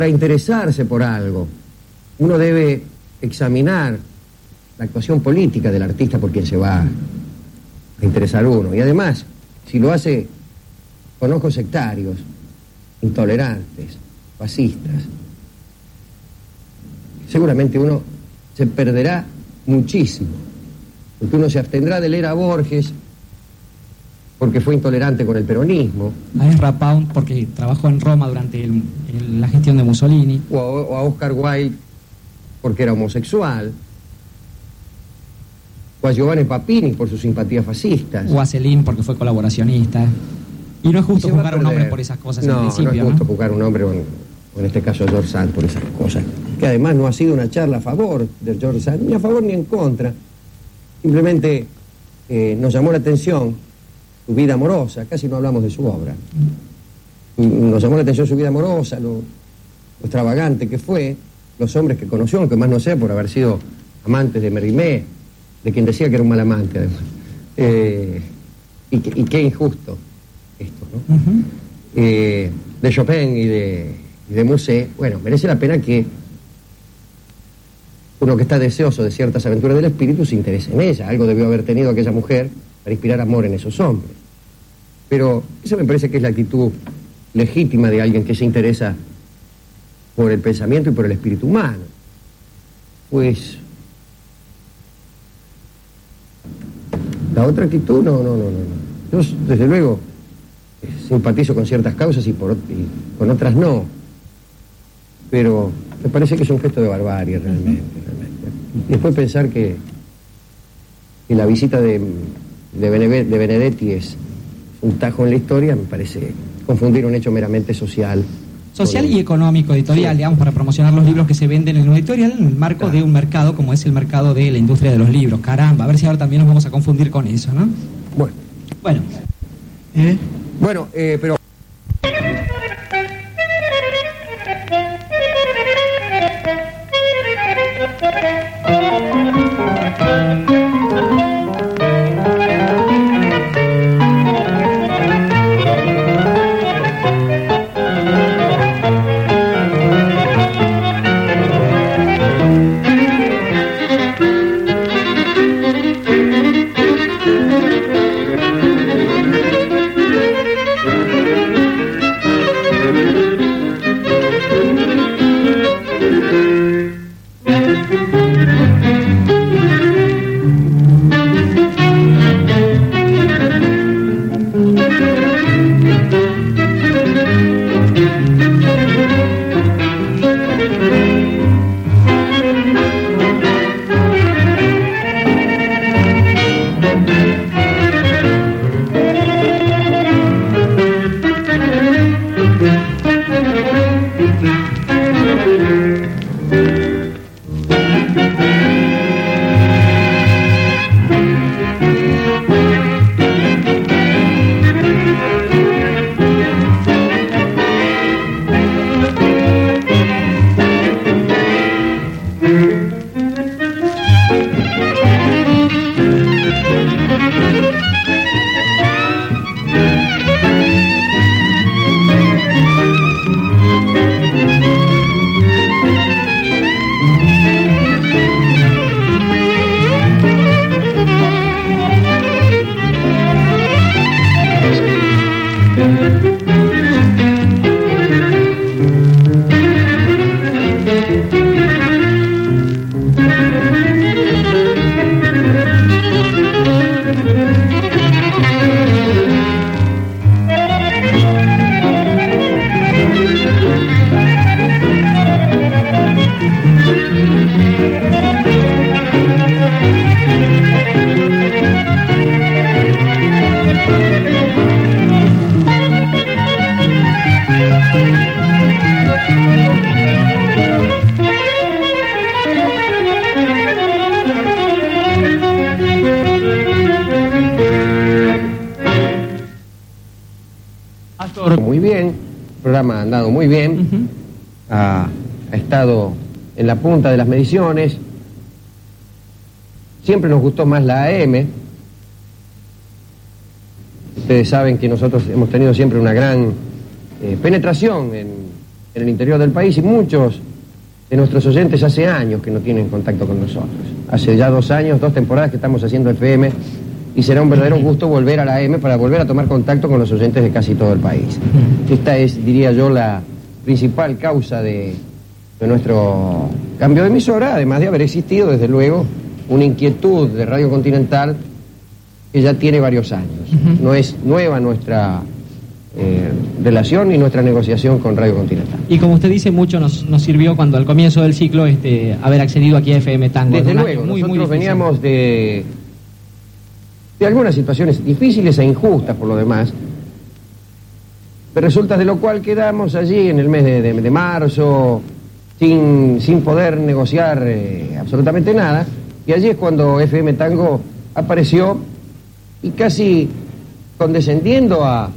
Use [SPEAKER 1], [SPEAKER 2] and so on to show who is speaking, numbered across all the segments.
[SPEAKER 1] Para interesarse por algo, uno debe examinar la actuación política del artista por quien se va a interesar uno. Y además, si lo hace con ojos sectarios, intolerantes, fascistas, seguramente uno se perderá muchísimo, porque uno se abstendrá de leer a Borges porque fue intolerante con el peronismo,
[SPEAKER 2] a Ezra Pound porque trabajó en Roma durante la gestión de Mussolini,
[SPEAKER 1] o a Oscar Wilde porque era homosexual, o a Giovanni Papini por sus simpatías fascistas,
[SPEAKER 2] o a Celine porque fue colaboracionista. Y no es justo juzgar a un hombre por esas cosas en principio,
[SPEAKER 1] no es justo juzgar a un hombre, o en este caso a George Sand, por esas cosas. Que además no ha sido una charla a favor de George Sand, ni a favor ni en contra. Simplemente nos llamó la atención su vida amorosa, casi no hablamos de su obra. Nos llamó la atención su vida amorosa, lo extravagante que fue, los hombres que conoció, aunque más no sea por haber sido amantes de Mérimée, de quien decía que era un mal amante, además. Y qué injusto esto, ¿no?
[SPEAKER 2] Uh-huh.
[SPEAKER 1] De Chopin y de Musset, bueno, merece la pena que uno que está deseoso de ciertas aventuras del espíritu se interese en ella. Algo debió haber tenido aquella mujer para inspirar amor en esos hombres. Pero eso me parece que es la actitud legítima de alguien que se interesa por el pensamiento y por el espíritu humano. Pues la otra actitud, no. Yo, desde luego, simpatizo con ciertas causas y con otras no. Pero me parece que es un gesto de barbarie realmente. Y después pensar que la visita de Benedetti es un tajo en la historia, me parece confundir un hecho meramente social.
[SPEAKER 2] Social y económico, editorial, sí, digamos, para promocionar los libros que se venden en un editorial en el marco de un mercado como es el mercado de la industria de los libros. Caramba, a ver si ahora también nos vamos a confundir con eso, ¿no? Bueno.
[SPEAKER 1] Pero... Muy bien, el programa ha andado muy bien, ha estado en la punta de las mediciones. Siempre nos gustó más la AM. Ustedes saben que nosotros hemos tenido siempre una gran penetración en el interior del país y muchos de nuestros oyentes hace años que no tienen contacto con nosotros. Hace ya 2 años, 2 temporadas que estamos haciendo FM y será un verdadero gusto volver a la AM para volver a tomar contacto con los oyentes de casi todo el país. Esta es, diría yo, la principal causa de nuestro cambio de emisora, además de haber existido, desde luego, una inquietud de Radio Continental que ya tiene varios años. No es nueva nuestra relación ni nuestra negociación con Radio Continental.
[SPEAKER 2] Y como usted dice, mucho nos sirvió cuando al comienzo del ciclo haber accedido aquí a FM Tango.
[SPEAKER 1] Desde luego, nosotros veníamos de algunas situaciones difíciles e injustas por lo demás, pero resulta de lo cual quedamos allí en el mes de marzo sin poder negociar absolutamente nada, y allí es cuando FM Tango apareció y casi condescendiendo a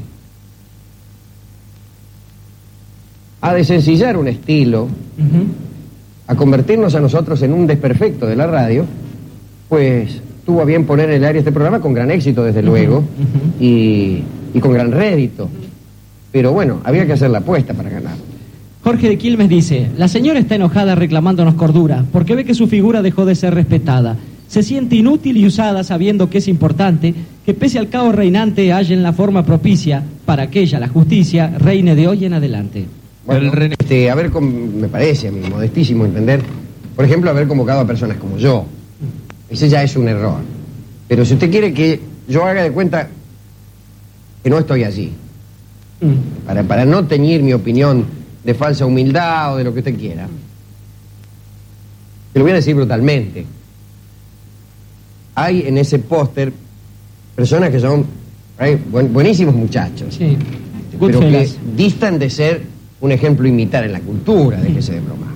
[SPEAKER 1] desencillar un estilo, a convertirnos a nosotros en un desperfecto de la radio, pues tuvo a bien poner en el aire este programa con gran éxito, desde luego, y con gran rédito. Pero bueno, había que hacer la apuesta para ganar.
[SPEAKER 2] Jorge de Quilmes dice: la señora está enojada reclamándonos cordura, porque ve que su figura dejó de ser respetada. Se siente inútil y usada sabiendo que es importante que pese al caos reinante hallen la forma propicia para que ella, la justicia, reine de hoy en adelante.
[SPEAKER 1] Bueno, me parece a mi modestísimo entender, por ejemplo, haber convocado a personas como yo. Ese ya es un error. Pero si usted quiere que yo haga de cuenta que no estoy allí, para no teñir mi opinión de falsa humildad o de lo que usted quiera, te lo voy a decir brutalmente. Hay en ese póster personas que son buenísimos muchachos,
[SPEAKER 2] sí,
[SPEAKER 1] pero que distan de ser un ejemplo a imitar en la cultura, déjese de broma.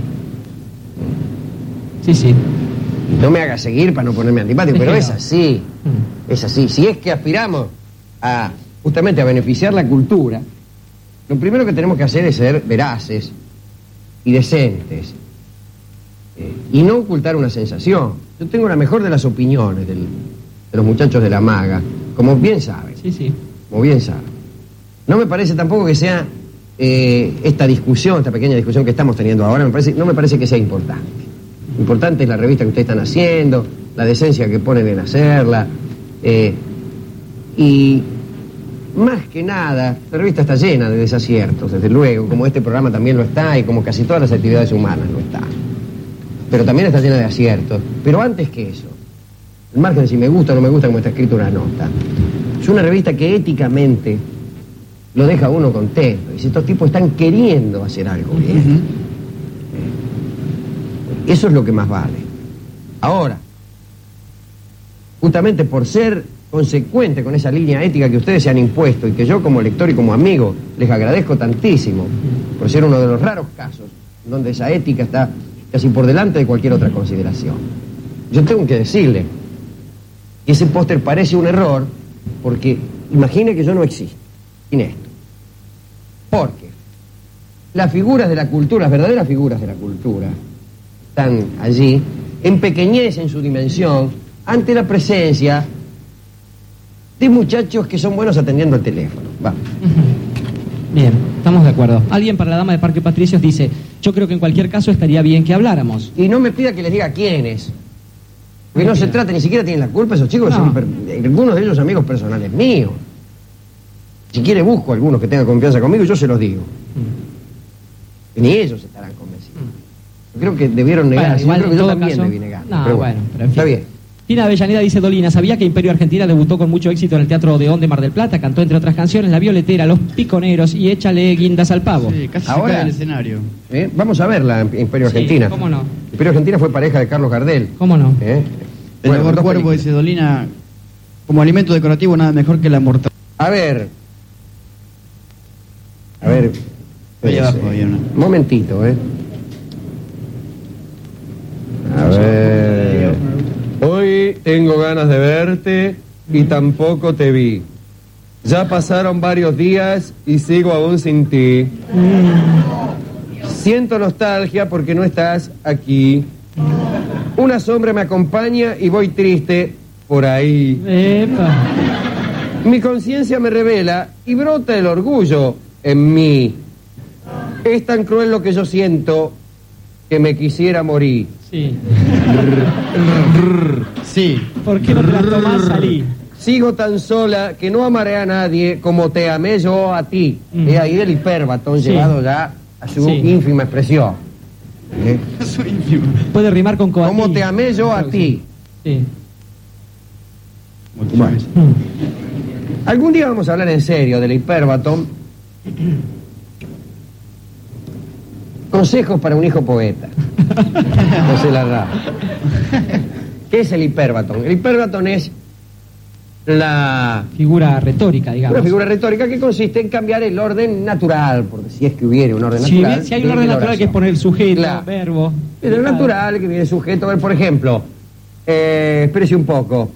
[SPEAKER 2] Sí.
[SPEAKER 1] No me haga seguir para no ponerme antipático, pero es así. Es así. Si es que aspiramos justamente a beneficiar la cultura, lo primero que tenemos que hacer es ser veraces y decentes. Y no ocultar una sensación. Yo tengo la mejor de las opiniones de los muchachos de la maga, como bien saben.
[SPEAKER 2] Sí.
[SPEAKER 1] Como bien saben. No me parece tampoco que sea esta pequeña discusión que estamos teniendo ahora, no me parece que sea importante. Importante es la revista que ustedes están haciendo, la decencia que ponen en hacerla, y más que nada, la revista está llena de desaciertos, desde luego, como este programa también lo está y como casi todas las actividades humanas lo está. Pero también está llena de aciertos. Pero antes que eso, al margen de si me gusta o no me gusta como está escrito una nota, es una revista que éticamente lo deja a uno contento. Y si estos tipos están queriendo hacer algo bien, eso es lo que más vale. Ahora, justamente por ser consecuente con esa línea ética que ustedes se han impuesto y que yo como lector y como amigo les agradezco tantísimo, por ser uno de los raros casos donde esa ética está casi por delante de cualquier otra consideración, yo tengo que decirle que ese póster parece un error, porque imagine que yo no existo sin esto. Porque las figuras de la cultura, las verdaderas figuras de la cultura, están allí, empequeñecen su dimensión ante la presencia de muchachos que son buenos atendiendo el teléfono. Va.
[SPEAKER 2] Bien, estamos de acuerdo. Alguien para la dama de Parque Patricios dice: yo creo que en cualquier caso estaría bien que habláramos.
[SPEAKER 1] Y no me pida que les diga quiénes, porque no se trata, ni siquiera tienen la culpa. Esos chicos son algunos de ellos amigos personales míos. Si quiere busco algunos que tengan confianza conmigo y yo se los digo. Ni ellos estarán convencidos. Yo creo que debieron negar. Yo creo que yo también debí negar.
[SPEAKER 2] No, pero bueno, pero en fin.
[SPEAKER 1] Está bien.
[SPEAKER 2] Tina Avellaneda dice: Dolina, ¿sabía que Imperio Argentina debutó con mucho éxito en el Teatro Odeón de Mar del Plata? Cantó, entre otras canciones, La Violetera, Los Piconeros y Échale guindas al pavo.
[SPEAKER 3] Sí, casi
[SPEAKER 1] ahora,
[SPEAKER 3] se cae del escenario.
[SPEAKER 1] Vamos a verla, Imperio Argentina.
[SPEAKER 2] Sí, ¿cómo no?
[SPEAKER 1] Imperio Argentina fue pareja de Carlos Gardel.
[SPEAKER 2] ¿Cómo no?
[SPEAKER 3] El mejor cuerpo, dice Dolina, como alimento decorativo nada mejor que la mortadela.
[SPEAKER 1] A ver.
[SPEAKER 3] Ahí abajo había una.
[SPEAKER 1] Momentito, A ver. Hoy tengo ganas de verte y tampoco te vi. Ya pasaron varios días y sigo aún sin ti. Siento nostalgia porque no estás aquí. Una sombra me acompaña y voy triste por ahí.
[SPEAKER 2] Epa.
[SPEAKER 1] Mi conciencia me revela y brota el orgullo en mí. Es tan cruel lo que yo siento que me quisiera morir.
[SPEAKER 2] Sí.
[SPEAKER 3] Sí.
[SPEAKER 2] ¿Por qué no te las tomás, salí?
[SPEAKER 1] Sigo tan sola que no amaré a nadie como te amé yo a ti. Es ahí del hipérbaton
[SPEAKER 2] Sí.
[SPEAKER 1] llevado ya a su
[SPEAKER 2] Sí.
[SPEAKER 1] ínfima expresión.
[SPEAKER 2] Puede rimar con coatí.
[SPEAKER 1] Como te amé yo a ti.
[SPEAKER 2] Sí.
[SPEAKER 1] Bueno. Algún día vamos a hablar en serio del hipérbaton. Consejos para un hijo poeta. José Larra. ¿Qué es el hipérbaton? El hipérbaton es la
[SPEAKER 2] Figura retórica, digamos.
[SPEAKER 1] una figura retórica que consiste en cambiar el orden natural, porque si es que hubiera un orden
[SPEAKER 2] Si,
[SPEAKER 1] natural.
[SPEAKER 2] si hay un
[SPEAKER 1] de
[SPEAKER 2] orden
[SPEAKER 1] la
[SPEAKER 2] natural que es
[SPEAKER 1] oración.
[SPEAKER 2] poner el sujeto,
[SPEAKER 1] Claro.
[SPEAKER 2] verbo.
[SPEAKER 1] Es lo natural que viene sujeto. A ver, por ejemplo, espérese un poco.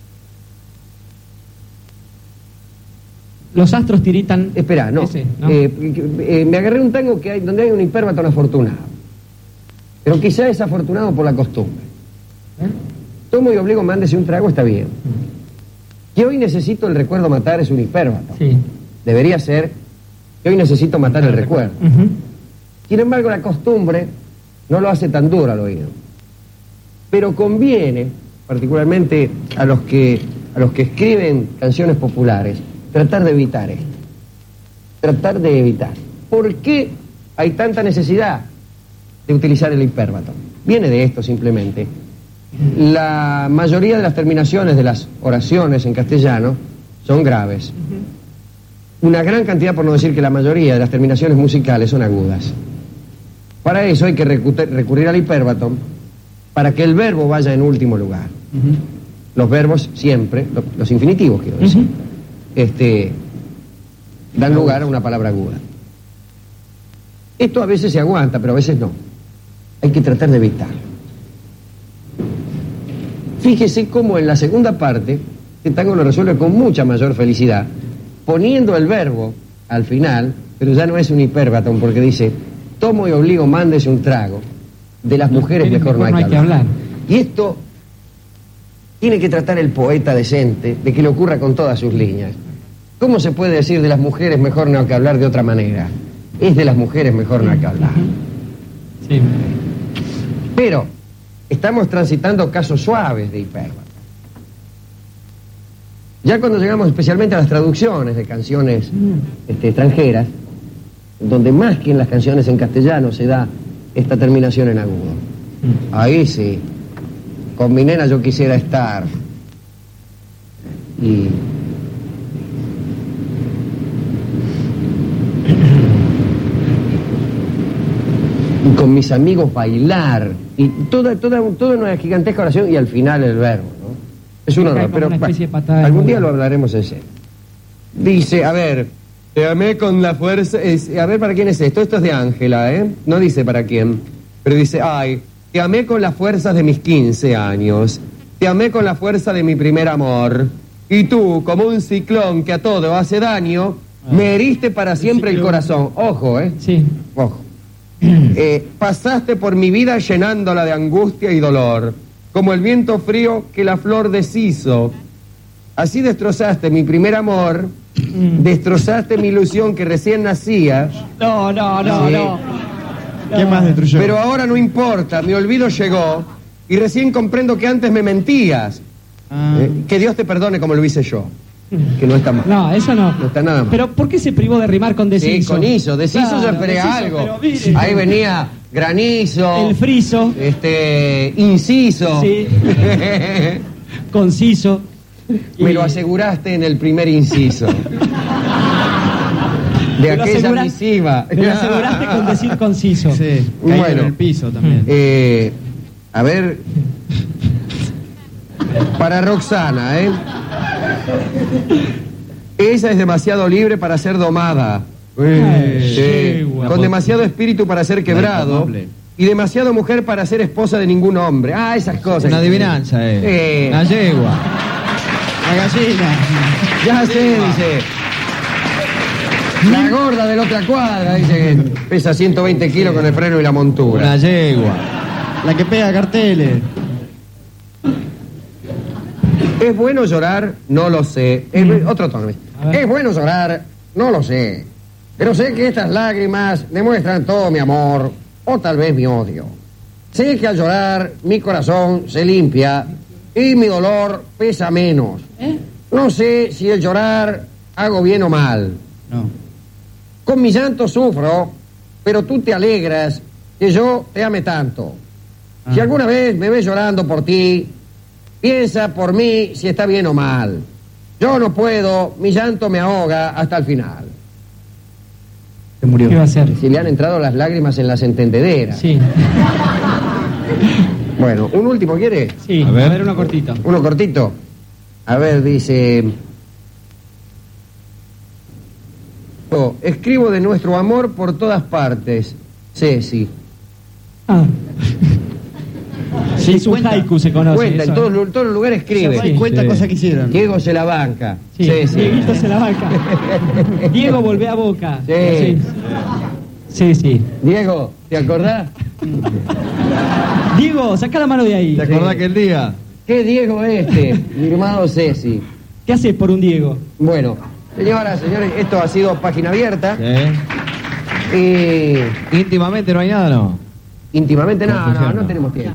[SPEAKER 2] Los astros tiritan.
[SPEAKER 1] Espera, no.
[SPEAKER 2] Ese, ¿no?
[SPEAKER 1] Me agarré un tango que hay, donde hay un hipérbaton afortunado. Pero quizá es afortunado por la costumbre. Tomo y obligo, mándese un trago, está bien. Que hoy necesito el recuerdo matar es un hipérbaton.
[SPEAKER 2] Sí.
[SPEAKER 1] Debería ser que hoy necesito matar el recuerdo.
[SPEAKER 2] Ujú.
[SPEAKER 1] Sin embargo, la costumbre no lo hace tan duro al oído. Pero conviene, particularmente a los que escriben canciones populares, tratar de evitar esto. Tratar de evitar. ¿Por qué hay tanta necesidad de utilizar el hipérbaton? Viene de esto simplemente. La mayoría de las terminaciones de las oraciones en castellano son graves. Una gran cantidad, por no decir que la mayoría de las terminaciones musicales son agudas. Para eso hay que recurrir al hipérbaton para que el verbo vaya en último lugar. Los verbos siempre, los infinitivos quiero decir, dan lugar a una palabra aguda. Esto a veces se aguanta, pero a veces no. Hay que tratar de evitarlo. Fíjese cómo en la segunda parte este tango lo resuelve con mucha mayor felicidad, poniendo el verbo al final, pero ya no es un hipérbaton porque dice: tomo y obligo, mándese un trago. De las mujeres mejor no hay que hablar. Y esto tiene que tratar el poeta decente de que le ocurra con todas sus líneas. ¿Cómo se puede decir de las mujeres mejor no hay que hablar de otra manera? Es de las mujeres mejor no hay que hablar.
[SPEAKER 2] Sí.
[SPEAKER 1] Pero estamos transitando casos suaves de hipérbaton. Ya cuando llegamos especialmente a las traducciones de canciones extranjeras, donde más que en las canciones en castellano se da esta terminación en agudo. Ahí sí, con mi nena yo quisiera estar. Y con mis amigos bailar. Y toda una gigantesca oración y al final el verbo, ¿no? Es un horror, pero
[SPEAKER 2] Una especie de patada de
[SPEAKER 1] algún día
[SPEAKER 2] bola.
[SPEAKER 1] lo hablaremos en serio. Dice, a ver, te amé con la fuerza... a ver, ¿para quién es esto? Esto es de Ángela, ¿eh? No dice para quién. Pero dice, ay, te amé con las fuerzas de mis 15 años. Te amé con la fuerza de mi primer amor. Y tú, como un ciclón que a todo hace daño, me heriste para siempre el corazón. Ojo, ¿eh?
[SPEAKER 2] Sí.
[SPEAKER 1] Ojo. Pasaste por mi vida llenándola de angustia y dolor, como el viento frío que la flor deshizo. Así destrozaste mi primer amor, destrozaste mi ilusión que recién nacía.
[SPEAKER 2] No.
[SPEAKER 1] Sí.
[SPEAKER 3] ¿Qué más destruyó?
[SPEAKER 1] Pero ahora no importa, mi olvido llegó y recién comprendo que antes me mentías. Que Dios te perdone como lo hice yo. Que no está mal.
[SPEAKER 2] No, eso no.
[SPEAKER 1] No está nada mal.
[SPEAKER 2] Pero ¿por qué se privó de rimar con
[SPEAKER 1] Sí,
[SPEAKER 2] deshizo?
[SPEAKER 1] con hizo. Deshizo
[SPEAKER 2] Claro,
[SPEAKER 1] ya esperé
[SPEAKER 2] deshizo,
[SPEAKER 1] algo.
[SPEAKER 2] pero mire.
[SPEAKER 1] Ahí venía granizo.
[SPEAKER 2] El friso.
[SPEAKER 1] Inciso.
[SPEAKER 2] Sí. Conciso.
[SPEAKER 1] Me
[SPEAKER 2] Y-
[SPEAKER 1] lo aseguraste en el primer inciso. De
[SPEAKER 2] Me lo
[SPEAKER 1] aquella
[SPEAKER 2] asegura-
[SPEAKER 1] misiva.
[SPEAKER 2] Me lo aseguraste con decir conciso.
[SPEAKER 3] Sí,
[SPEAKER 1] Bueno.
[SPEAKER 3] caído en el piso también.
[SPEAKER 1] A ver. Para Roxana, ¿eh? Ella es demasiado libre para ser domada. Sí. Con demasiado espíritu para ser quebrado.
[SPEAKER 3] Indomable.
[SPEAKER 1] Y demasiado mujer para ser esposa de ningún hombre. Ah, esas cosas.
[SPEAKER 4] Una adivinanza, Una yegua.
[SPEAKER 3] La gallina.
[SPEAKER 1] Ya sé, dice. La gorda de la otra cuadra, dice que pesa 120 kilos con el freno y la montura.
[SPEAKER 4] Una yegua.
[SPEAKER 3] La que pega carteles.
[SPEAKER 1] ¿Es bueno llorar? No lo sé. Otro tono.
[SPEAKER 2] A ver.
[SPEAKER 1] ¿Es bueno llorar? No lo sé. Pero sé que estas lágrimas demuestran todo mi amor, o tal vez mi odio. Sé que al llorar mi corazón se limpia y mi dolor pesa menos. No sé si el llorar hago bien o mal.
[SPEAKER 3] No.
[SPEAKER 1] Con mi llanto sufro, pero tú te alegras que yo te ame tanto. Si alguna vez me ves llorando por ti, piensa por mí si está bien o mal. Yo no puedo, mi llanto me ahoga hasta el final.
[SPEAKER 3] Se murió.
[SPEAKER 2] ¿Qué va a hacer?
[SPEAKER 1] Si le han entrado las lágrimas en las entendederas.
[SPEAKER 2] Sí,
[SPEAKER 1] Bueno, ¿un último quiere?
[SPEAKER 2] sí.
[SPEAKER 4] A
[SPEAKER 2] A
[SPEAKER 4] ver.
[SPEAKER 2] ver uno cortito.
[SPEAKER 1] Uno cortito. A ver, dice... Oh, escribo de nuestro amor por todas partes. Ceci.
[SPEAKER 2] Ah. Sí, es un
[SPEAKER 3] cuenta.
[SPEAKER 2] haiku, se conoce.
[SPEAKER 1] Cuenta, en
[SPEAKER 2] eso.
[SPEAKER 1] todos los lugares escribe.
[SPEAKER 2] Sí.
[SPEAKER 3] Cuenta
[SPEAKER 4] Sí.
[SPEAKER 3] cosas que hicieron.
[SPEAKER 1] Diego se la banca.
[SPEAKER 2] Sí,
[SPEAKER 1] Ceci.
[SPEAKER 2] Dieguito se la banca. Diego, volvé a Boca.
[SPEAKER 1] Sí.
[SPEAKER 2] Sí, sí.
[SPEAKER 1] Diego, ¿te acordás?
[SPEAKER 2] Diego, saca la mano de ahí.
[SPEAKER 4] ¿Te acordás que el día?
[SPEAKER 1] ¿Qué Diego este? Mi hermano Ceci.
[SPEAKER 2] ¿Qué haces por un Diego?
[SPEAKER 1] Bueno, señoras, señores, esto ha sido Página Abierta.
[SPEAKER 4] Sí.
[SPEAKER 1] Y
[SPEAKER 4] Íntimamente no hay nada, ¿no?
[SPEAKER 1] íntimamente, no
[SPEAKER 4] Confusión,
[SPEAKER 1] tenemos tiempo.